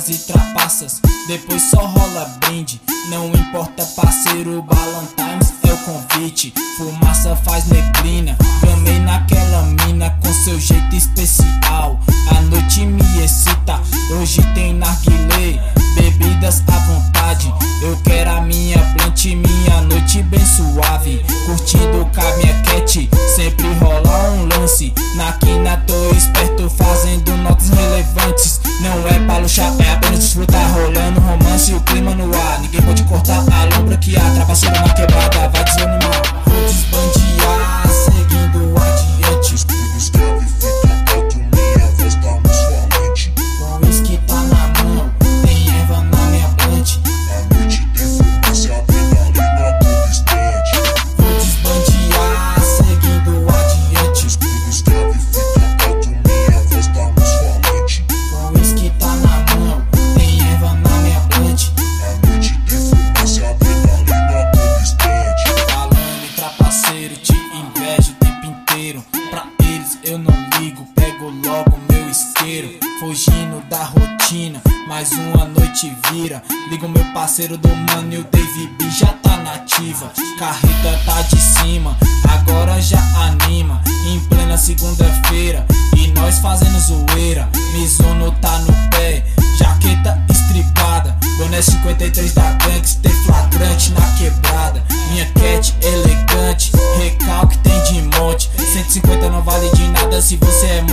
drogas e trapaças, depois só rola brinde. Não importa parceiro, Ballantines é o convite. Fumaça faz neblina, gamei naquela mina com seu jeito especial. A noite me excita, hoje tem narguilé, bebidas à vontade. Eu quero a minha blunt, minha noite bem suave, curtindo com a minha cat, sempre rola um lance. Na quina tô esperto, fazendo notas relevantes. Não é pra luxar, é apenas desfrutar, rolando romance e o clima no ar. Ninguém pode cortar a lombra que há, trapaceiro na quebrada, vai desanimar. Vou desbandear, seguindo adiante. Escreve, fica alto, minha voz tá mais falante. Com uísque tá na mão, tem erva na minha blunt. A noite tem fumaça, adrenalina todo instante. Vou desbandear, seguindo adiante. Escreve, fica alto, minha voz tá mais falante. Com uísque tá na mão, tem erva na minha blunt. A noite tem fumaça, adrenalina todo instante. Falando em trapaceiro, te invejo o tempo inteiro. Pra eles eu não ligo, pego logo meu isqueiro. Fugindo da rotina, mais uma noite vira. Ligo meu parceiro do mano e o Dave B já tá nativa. Carreta tá de cima, agora já anima. Em plena segunda-feira, e nós fazendo zoeira. Mizuno tá no pé, jaqueta estripada. Boné 53 da Gangster, flagrante na quebrada. Minha cat elegante, recalque tem de monte. 150 não vale de nada se você é